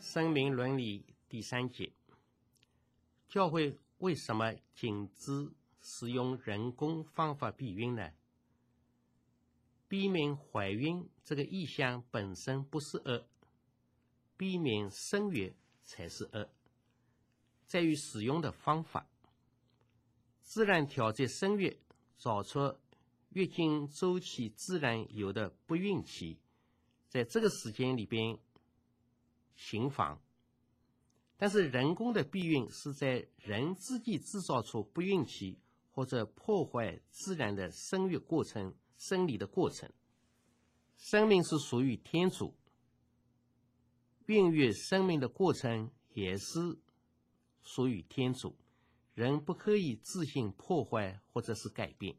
生命伦理第3节，教会为什么禁止使用人工方法避孕呢？避免怀孕这个意向本身不是恶，避免生育才是恶，在于使用的方法。自然调节生育，找出月经周期自然有的不孕期，在这个时间里边行房。但是人工的避孕是在人自己制造出不孕期，或者破坏自然的生育过程、生理的过程。生命是属于天主，孕育生命的过程也是属于天主，人不可以自行破坏或者是改变。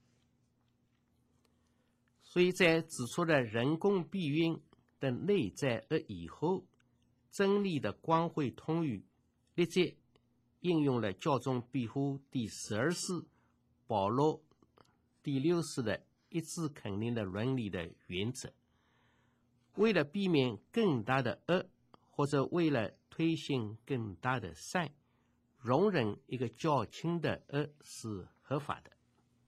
所以在指出了人工避孕的内在恶以后，真理的光辉通语立即应用了教宗庇护第12世、保罗第6世的一致肯定的伦理的原则。为了避免更大的恶，或者为了推行更大的善，容忍一个较轻的恶是合法的。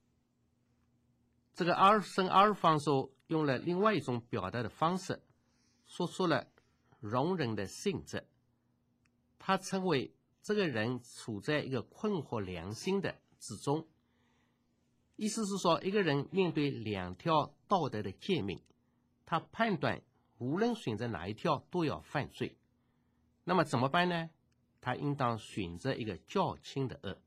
这个圣阿尔方索用了另外一种表达的方式，说出了容忍的性质。他称为这个人处在一个困惑良心的之中，意思是说，一个人面对2条道德的诫命，他判断无论选择哪一条都要犯罪，那么怎么办呢？他应当选择一个较轻的恶。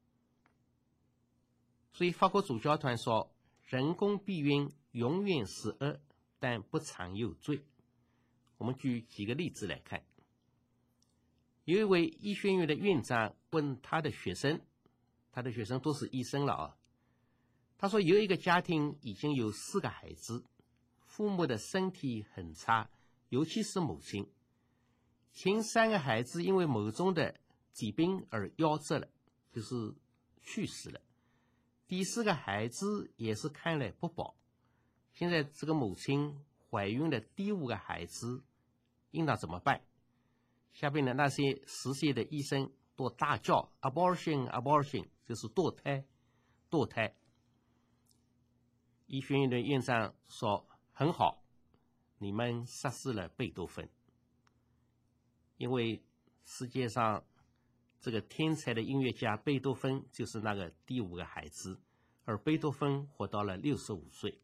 所以法国主教团说，人工避孕永远是恶，但不常有罪。我们举几个例子来看。有一位医学院的院长问他的学生都是医生了啊。他说有一个家庭已经有4个孩子，父母的身体很差，尤其是母亲。前3个孩子因为某种的疾病而夭折了，就是去世了。第4个孩子也是看来不保。现在这个母亲怀孕的第5个孩子应当怎么办？下边的那些实习的医生都大叫 abortion abortion， 就是堕胎。医学院的院长说，很好，你们杀死了贝多芬。因为世界上这个天才的音乐家贝多芬就是那个第5个孩子，而贝多芬活到了65岁。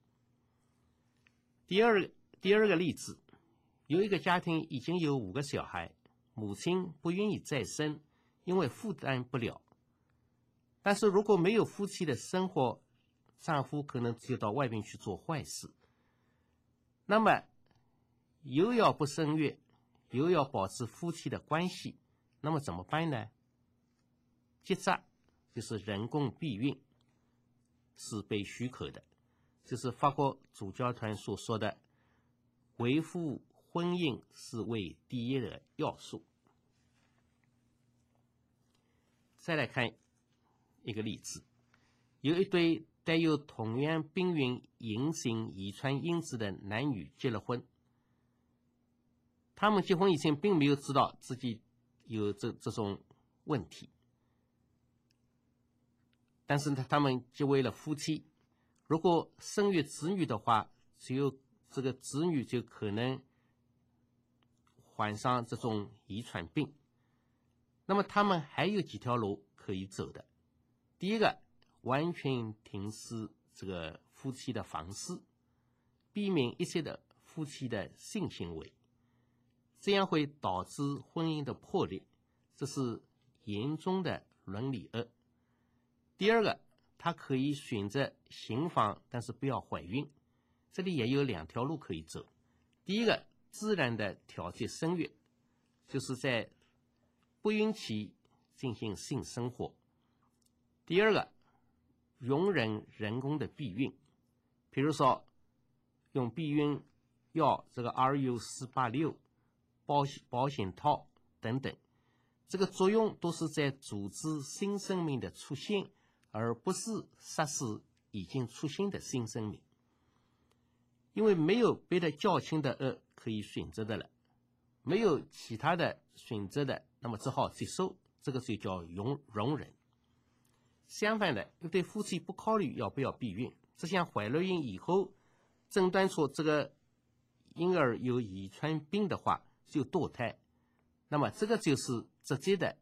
第二个例子，有一个家庭已经有5个小孩，母亲不愿意再生，因为负担不了。但是如果没有夫妻的生活，丈夫可能就到外面去做坏事。那么又要不生育，又要保持夫妻的关系，那么怎么办呢？结扎，就是人工避孕，是被许可的，就是法国主教团所说的维护婚姻是为第一的要素。再来看一个例子，有一对带有同样病原隐性遗传因子的男女结了婚。他们结婚以前并没有知道自己有这种问题，但是他们结为了夫妻。如果生育子女的话，只有这个子女就可能患上这种遗传病。那么他们还有几条路可以走的。第一个，完全停止这个夫妻的房事，避免一切的夫妻的性行为，这样会导致婚姻的破裂，这是严重的伦理恶。第二个，他可以选择行房，但是不要怀孕。这里也有2条路可以走。第一个，自然的调节生育，就是在不孕期进行性生活。第二个，容忍人工的避孕，比如说用避孕药，这个 RU486 保险套等等，这个作用都是在阻止新生命的出现，而不是杀死已经出现的新生命。因为没有别的较轻的恶可以选择的了， 没有其他的选择的，那么只好接受，这个就叫容忍。相反的，一对夫妻不考虑要不要避孕，只想怀了孕以后诊断出这个婴儿有遗传病的话，就堕胎，那么这个就是直接的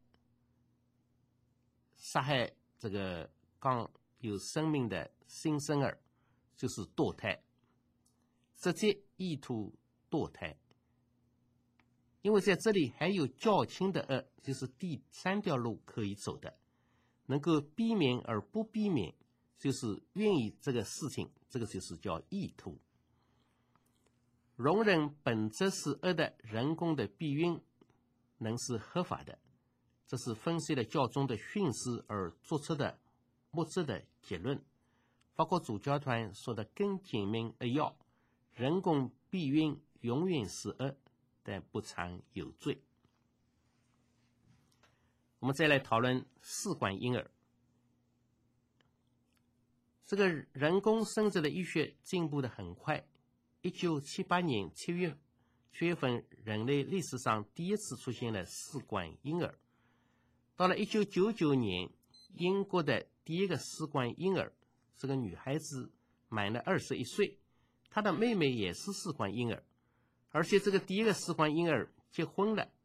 杀害这个刚有生命的新生儿，就是堕胎，直接意图堕胎。因为在这里还有较轻的就是第三条路可以走的，能够避免而不避免，就是愿意这个事情，这个就是叫意图。容忍本质是恶的人工的避孕能是合法的，这是分析了教宗的训示而做出的目测的结论。法国主教团说的更简明扼要，人工避孕永远是恶，但不常有罪。我们再来讨论试管婴儿。这个人工生殖的医学进步得很快。1978年7月份，人类历史上第一次出现了试管婴儿。到了1999年，英国的第一个试管婴儿，这个女孩子满了21岁，她的妹妹也是试管婴儿，而且这个第一个试管婴儿结婚了，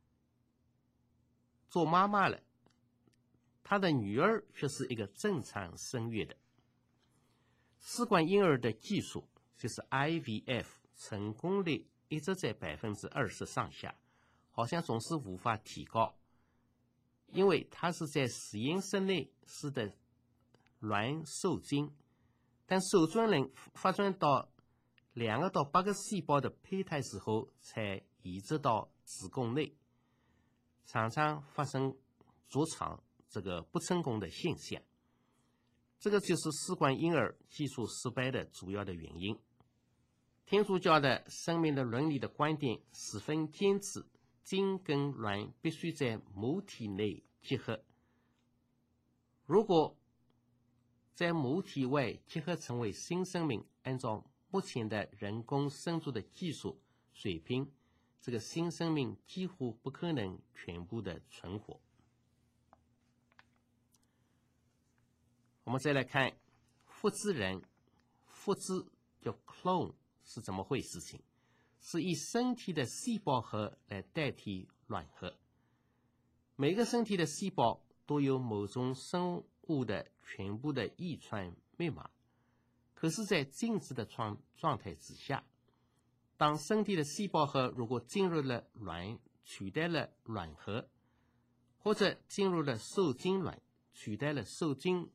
做妈妈了，她的女儿却是一个正常生育的。试管婴儿的技术就是 IVF， 成功率一直在20%上下，好像总是无法提高，因为它是在实验室内使得卵受精，但受精卵发展到2到8个细胞的胚胎时候才移植到子宫内，常常发生着床这个不成功的现象。这个就是试管婴儿技术失败的主要的原因。天主教的生命的伦理的观点十分坚持，精跟卵必须在母体内结合，如果在母体外结合成为新生命，按照目前的人工生殖的技术水平，这个新生命几乎不可能全部的存活。我们再来看复制人，复制叫 clone 是怎么回事情，是以身体的细胞核来代替卵核。每个身体的细胞都有某种生物的全部的遗传密码，可是在静止的状态之下，当身体的细胞核如果进入了卵，取代了卵核，或者进入了受精卵，取代了受精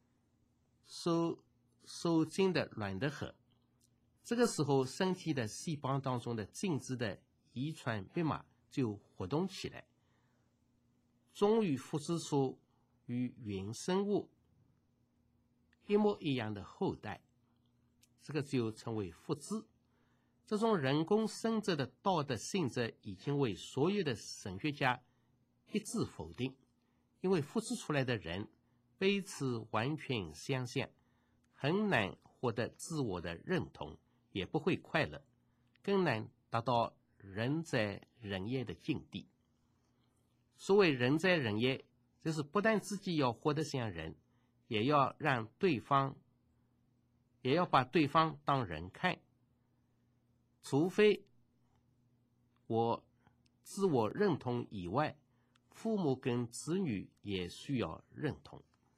的卵的核，这个时候身体的细胞当中的静止的遗传密码就活动起来，终于复制出与原生物一模一样的后代，这个就称为复制。这种人工生殖的道德性质已经为所有的神学家一致否定，因为复制出来的人彼此完全相像，很难获得自我的认同，也不会快乐，更难达到人在人业的境地。所谓人在人业，就是不但自己要活得像人，也要把对方当人看，除非我自我认同以外，父母跟子女也需要认同。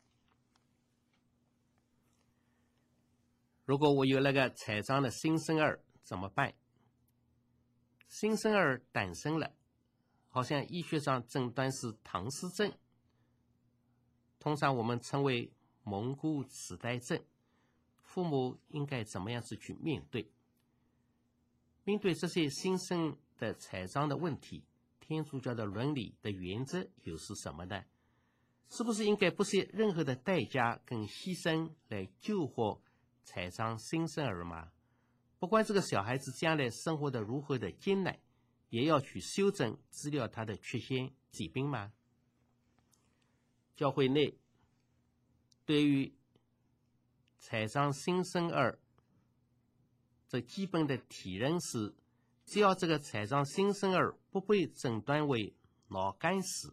如果我有那个彩章的新生儿怎么办？新生儿诞生了，好像医学上诊断是唐氏症，通常我们称为蒙古痴呆症。父母应该怎么样去面对？面对这些新生的彩章的问题，天主教的伦理的原则又是什么呢？是不是应该不惜任何的代价跟牺牲来救活彩章新生儿吗？不管这个小孩子将来生活的如何的艰难，也要去修正治疗他的缺陷疾病吗？教会内对于彩章新生儿这基本的体认是，只要这个彩章新生儿不被诊断为脑干死。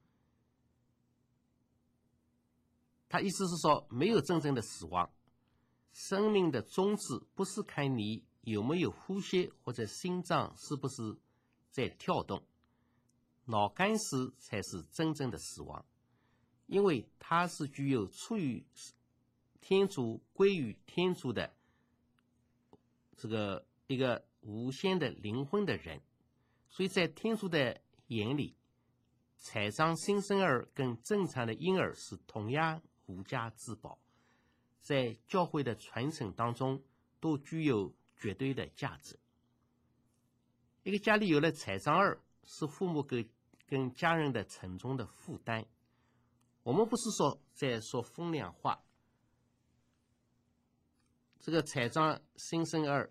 他意思是说，没有真正的死亡，生命的终止不是看你有没有呼吸或者心脏是不是在跳动，脑干死才是真正的死亡，因为它是具有出于天主归于天主的这个一个无限的灵魂的人，所以在天主的眼里，彩葬新生儿跟正常的婴儿是同样无价之宝，在教会的传承当中都具有绝对的价值。一个家里有了彩葬儿，是父母跟家人的沉重的负担。我们不是说在说风凉话，这个彩葬新生儿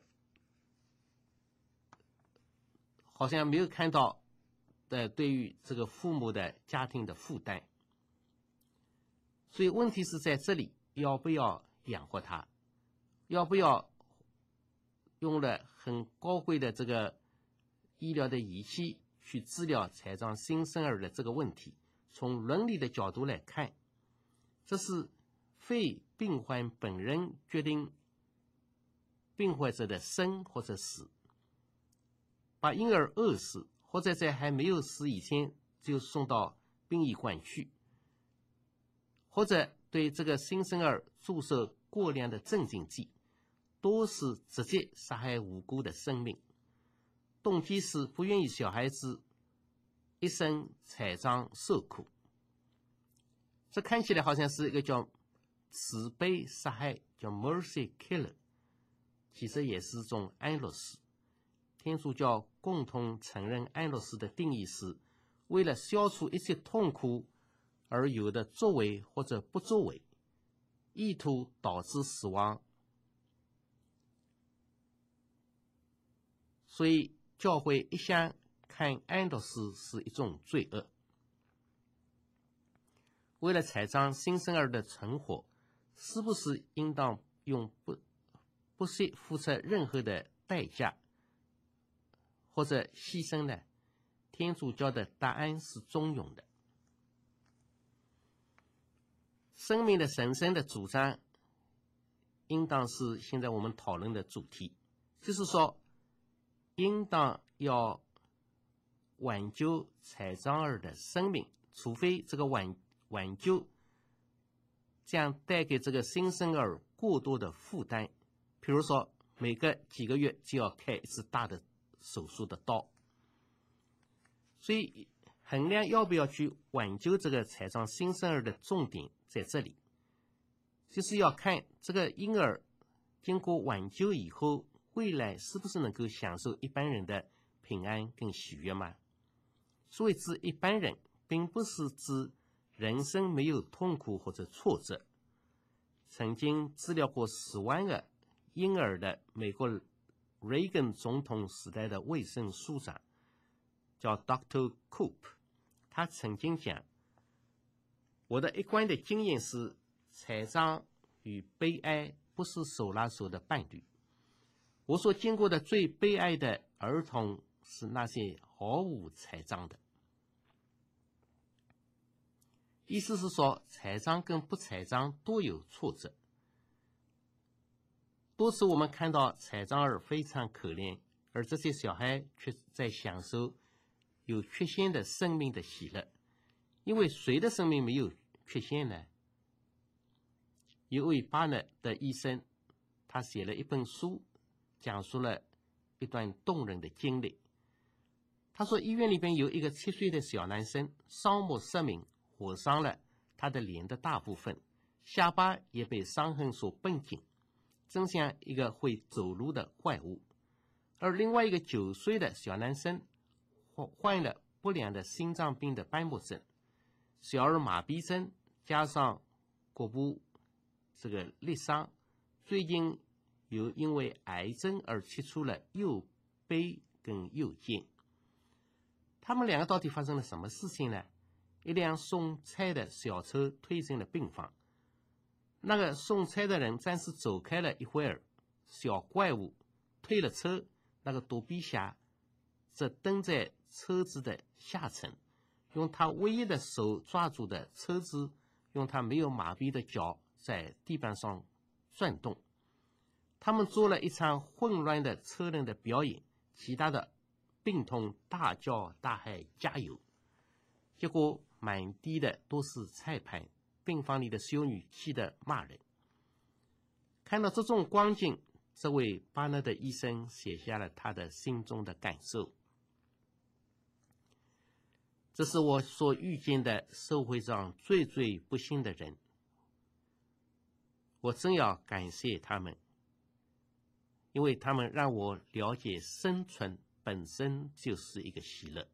好像没有看到对于这个父母的家庭的负担，所以问题是在这里，要不要养活他，要不要用了很高贵的这个医疗的仪器去治疗彩葬新生儿的这个问题。从伦理的角度来看，这是非病患本人决定病患者的生或者死，把婴儿饿死，或者在还没有死以前就送到殡仪馆去，或者对这个新生儿注射过量的镇静剂，都是直接杀害无辜的生命，动机是不愿意小孩子一生彩葬受苦。这看起来好像是一个叫慈悲杀害，叫 mercy killer， 其实也是种安乐死。天主教共同承认安乐死的定义是为了消除一切痛苦而有的作为或者不作为，意图导致死亡。所以教会一向看安乐死是一种罪恶。为了彩葬新生儿的存活，是不是应当用不惜付出任何的代价或者牺牲呢？天主教的答案是中庸的。生命的神圣的主张应当是现在我们讨论的主题，就是说应当要挽救彩葬儿的生命，除非这个挽救将带给这个新生儿过多的负担，比如说每隔几个月就要开一次大的手术的刀。所以衡量要不要去挽救这个彩葬新生儿的重点在这里，就是要看这个婴儿经过挽救以后，未来是不是能够享受一般人的平安跟喜悦吗？所谓指一般人，并不是指人生没有痛苦或者挫折。曾经治疗过10万个婴儿的美国Reagan 总统时代的卫生署长叫 Dr. Coop， 他曾经讲，我的一贯的经验是，彩葬与悲哀不是手拉手的伴侣。我所见过的最悲哀的儿童是那些毫无彩葬的。意思是说，彩葬跟不彩葬都有挫折。多次我们看到彩葬儿非常可怜，而这些小孩却在享受有缺陷的生命的喜乐。因为谁的生命没有缺陷呢？有位巴勒的医生，他写了一本书，讲述了一段动人的经历。他说，医院里边有一个7岁的小男生，双目失明，火伤了他的脸的大部分，下巴也被伤痕所绷紧，真像一个会走路的怪物。而另外一个9岁的小男生患了不良的心脏病的斑驳症、小儿麻痹症，加上骨部这个裂伤，最近又因为癌症而切除了右背跟右肩。他们两个到底发生了什么事情呢？一辆送菜的小车推进了病房，那个送菜的人暂时走开了一会儿，小怪物推了车，那个躲避侠则蹲在车子的下层，用他唯一的手抓住的车子，用他没有马匹的脚在地板上转动。他们做了一场混乱的车轮的表演，其他的病童大叫大喊加油。结果满地的都是菜盘，病房里的修女气得骂人。看到这种光景，这位巴勒的医生写下了他的心中的感受。这是我所遇见的社会上最最不幸的人，我真要感谢他们，因为他们让我了解生存本身就是一个喜乐。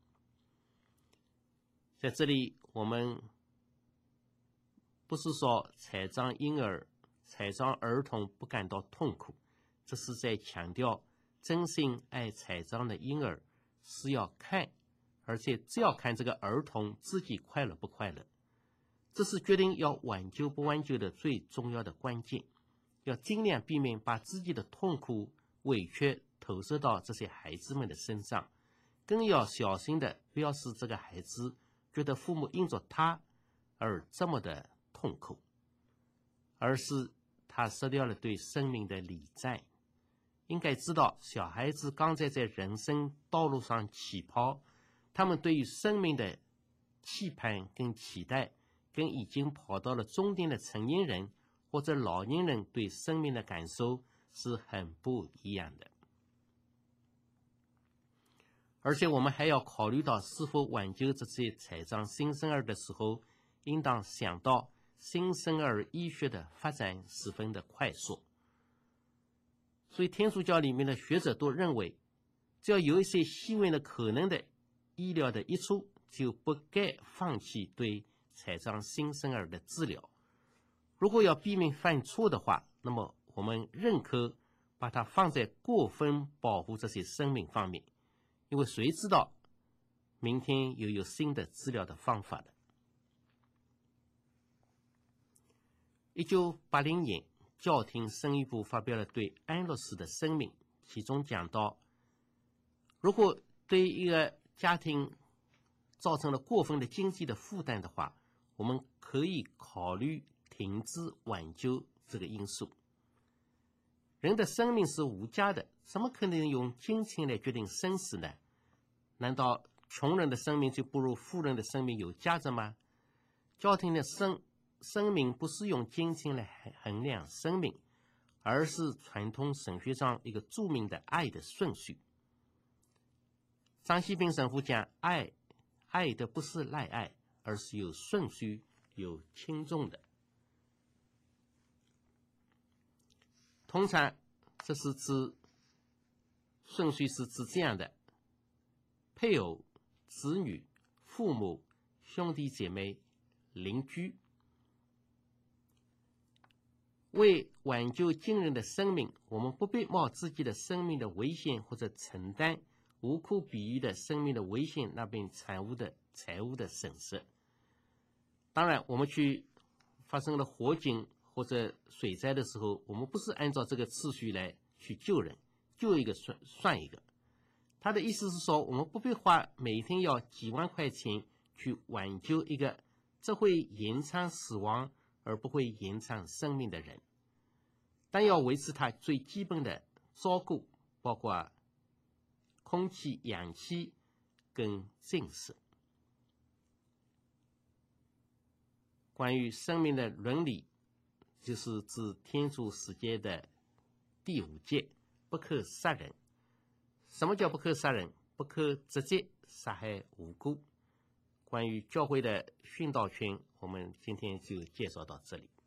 在这里，我们不是说残障婴儿、残障儿童不感到痛苦，这是在强调真心爱残障的婴儿是要看，而且只要看这个儿童自己快乐不快乐，这是决定要挽救不挽救的最重要的关键。要尽量避免把自己的痛苦、委屈投射到这些孩子们的身上，更要小心的不要使这个孩子觉得父母因着他而这么的痛苦，而是他失掉了对生命的理giải。应该知道，小孩子刚在人生道路上起跑，他们对于生命的期盼跟期待，跟已经跑到了终点的成年人或者老年人对生命的感受是很不一样的。而且我们还要考虑到是否挽救这些残障新生儿的时候，应当想到新生儿医学的发展十分的快速。所以天主教里面的学者都认为，只要有一些细微的可能的医疗的益处，就不该放弃对残障新生儿的治疗。如果要避免犯错的话，那么我们认可把它放在过分保护这些生命方面，因为谁知道明天又有新的治疗的方法的。1980年，教廷生育部发表了对安乐死的声明，其中讲到，如果对一个家庭造成了过分的经济的负担的话，我们可以考虑停止挽救这个因素。人的生命是无价的，怎么可能用金钱来决定生死呢？难道穷人的生命就不如富人的生命有价值吗？教廷的生命不是用金钱来衡量生命，而是传统神学上一个著名的爱的顺序。张锡平神父讲，爱的不是赖爱，而是有顺序、有轻重的。通常这是指顺序是指这样的：配偶、子女、父母、兄弟姐妹、邻居。为挽救惊人的生命，我们不必冒自己的生命的危险，或者承担无可比喻的生命的危险那边财务的损失。当然，我们去发生了火警或者水灾的时候，我们不是按照这个次序来去救人，救一个算一个。他的意思是说，我们不必花每天要几万块钱去挽救一个只会延长死亡而不会延长生命的人，但要维持他最基本的照顾，包括空气、氧气跟进食。关于生命的伦理，就是指天主世界的第5诫，不可杀人。什么叫不可杀人？不可直接杀害无辜。关于教会的训导权，我们今天就介绍到这里。